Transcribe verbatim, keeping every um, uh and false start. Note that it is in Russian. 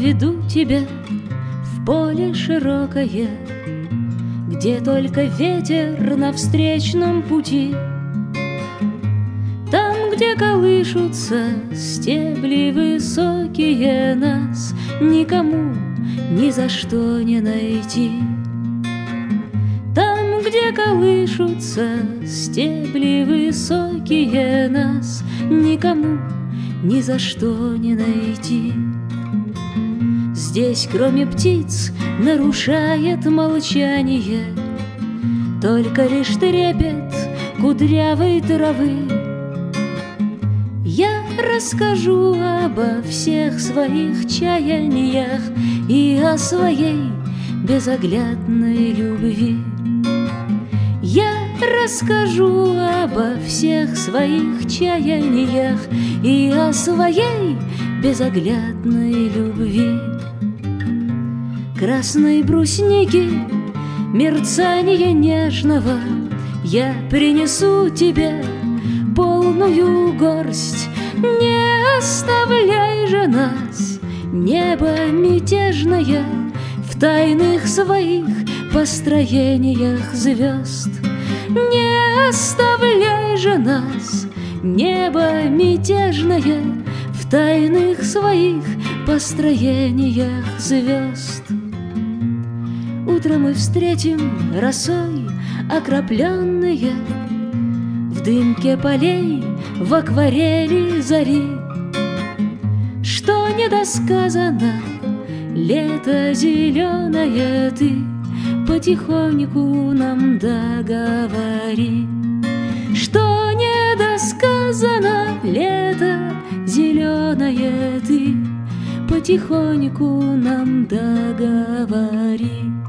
поведу тебя в поле широкое, где только ветер на встречном пути. Там, где колышутся стебли высокие, нас никому ни за что не найти. Там, где колышутся стебли высокие, нас никому ни за что не найти. Здесь, кроме птиц, нарушает молчание только лишь трепет кудрявой травы. Я расскажу обо всех своих чаяниях и о своей безоглядной любви. Я расскажу обо всех своих чаяниях и о своей безоглядной любви. Красной брусники, мерцание нежного, я принесу тебе полную горсть. Не оставляй же нас, небо мятежное, в тайных своих построениях звезд. Не оставляй же нас, небо мятежное, в тайных своих построениях звезд. Утром мы встретим росой окропленные в дымке полей, в акварели зари. Что недосказано, лето зеленое, ты потихоньку нам договори. Что недосказано, лето зеленое, ты потихоньку нам договори.